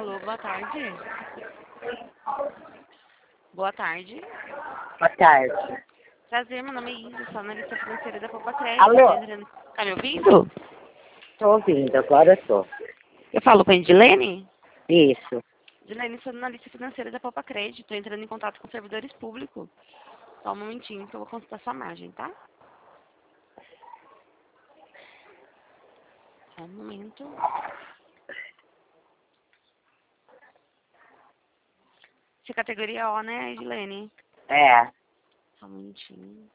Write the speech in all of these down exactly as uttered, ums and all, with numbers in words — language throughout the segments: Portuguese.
Alô, boa tarde. Boa tarde. Boa tarde. Prazer, meu nome é Isa, sou analista financeira da Poupa Crédito. Alô? Entrando... Tá me ouvindo? Tô ouvindo, agora tô. Eu falo com a Edilene? Isso. Edilene, sou analista financeira da Poupa Crédito. Estou entrando em contato com servidores públicos. Só um momentinho que eu vou consultar sua margem, tá? Só um momento. Você é categoria O, né, Edilene? É. Só um momentinho.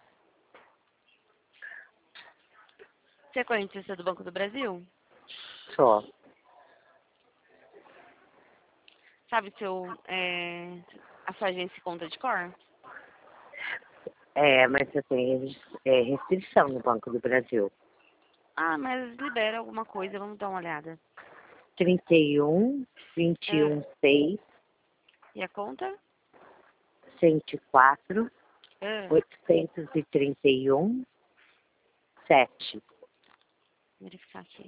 Você é correntista do Banco do Brasil? Sou. Sabe seu, é, a sua agência e conta de cor? É, mas eu tenho é, restrição no Banco do Brasil. Ah, mas libera alguma coisa, vamos dar uma olhada. trinta e um, vinte e um, Ah, seis, e a conta? cento e quatro, Ah, oitocentos e trinta e um, sete. vou verificar aqui.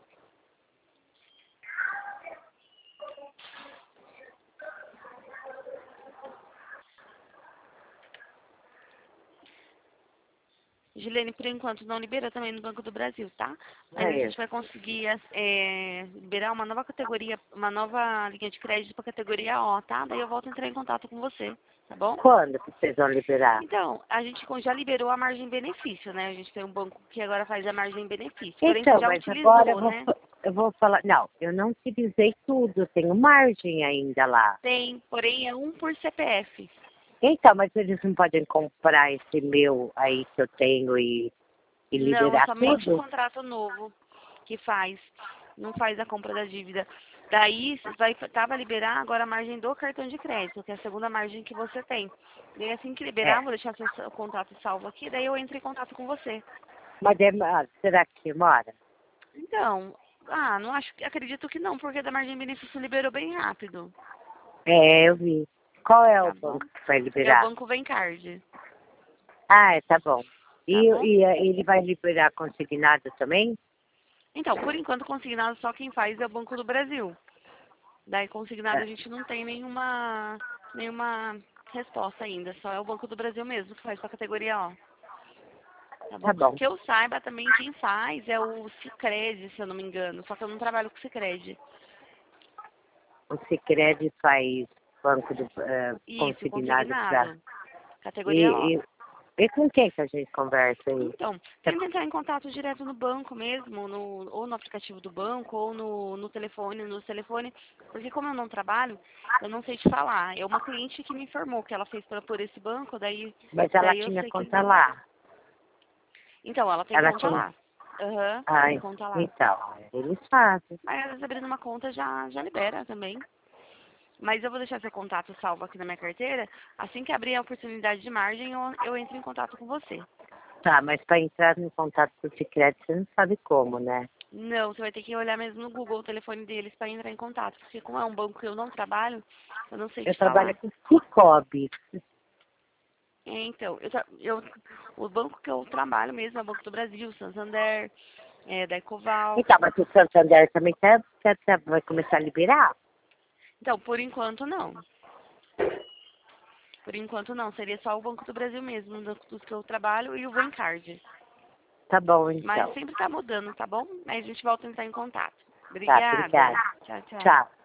Gilene, por enquanto não libera também no Banco do Brasil, tá? Mas a É gente isso. vai conseguir é, liberar uma nova categoria, uma nova linha de crédito para categoria O, tá? Daí eu volto a entrar em contato com você, tá bom? Quando que vocês vão liberar? Então, a gente já liberou a margem benefício, né? A gente tem um banco que agora faz a margem benefício. Porém, você Então, já mas agora eu utilizou, vou, né? eu vou falar. Não, eu não utilizei tudo, tenho margem ainda lá. Tem, porém é um por C P F. Então, mas eles não podem comprar esse meu aí que eu tenho e, e Não, é liberar somente tudo? contrato novo que faz. Não faz a compra da dívida. Daí vai tava liberar agora a margem do cartão de crédito, que é a segunda margem que você tem. Daí assim que liberar, É. vou deixar seu seu contato salvo aqui, daí eu entro em contato com você. Mas é, ah, será que demora? Então, ah, não acho, acredito que não, porque da margem de benefício liberou bem rápido. É, eu vi. Qual é o Tá bom? banco que vai É o liberar? Banco Vencard, Ah, é, tá bom. tá E, bom? e eh, ele vai liberar consignado também? Então, por enquanto consignado só quem faz é o Banco do Brasil. Daí consignado a É, gente não tem nenhuma, nenhuma resposta ainda, só é o Banco do Brasil mesmo que faz pra categoria O. Tá bom? tá bom. Que eu saiba também quem faz é o Sicredi, se eu não me engano, só que eu não trabalho com Sicredi. O Sicredi faz banco do, eh, Isso, consignado para... consignado. Categoria O. E, e, e com quem que a gente conversa aí? Então, tenta entrar em contato direto no banco mesmo, no, ou no aplicativo do banco, ou no, no telefone, no telefone, porque como eu não trabalho, eu não sei te falar. É uma cliente que me informou que ela fez pra, por esse banco, daí, Mas ela daí eu tinha sei que... conta lá. Então, ela tem Ela conta tinha... lá. Aham, tem Ai, conta lá. então, eles fazem. Mas às vezes abrindo uma conta já, já libera também. Mas eu vou deixar seu contato salvo aqui na minha carteira. Assim que abrir a oportunidade de margem, eu, eu entro em contato com você. Tá, mas para entrar em contato com o Sicredi, você não sabe como, né? Não, você vai ter que olhar mesmo no Google o telefone deles para entrar em contato. Porque como é um banco que eu não trabalho, eu não sei Eu te trabalho falar. com Cicobi. É, então, eu, tra- eu, o banco que eu trabalho mesmo é o Banco do Brasil, Santander, é, da Ecoval. Então, mas o Santander também quer, quer, quer- vai começar a liberar? Então, por enquanto não. Por enquanto não, seria só o Banco do Brasil mesmo, dos, dos que eu trabalho, e o Vencard. Tá bom, Mas então. sempre tá mudando, tá bom? Aí a gente volta a entrar em contato. Tá, Obrigada. obrigada. Tchau, tchau. Tchau.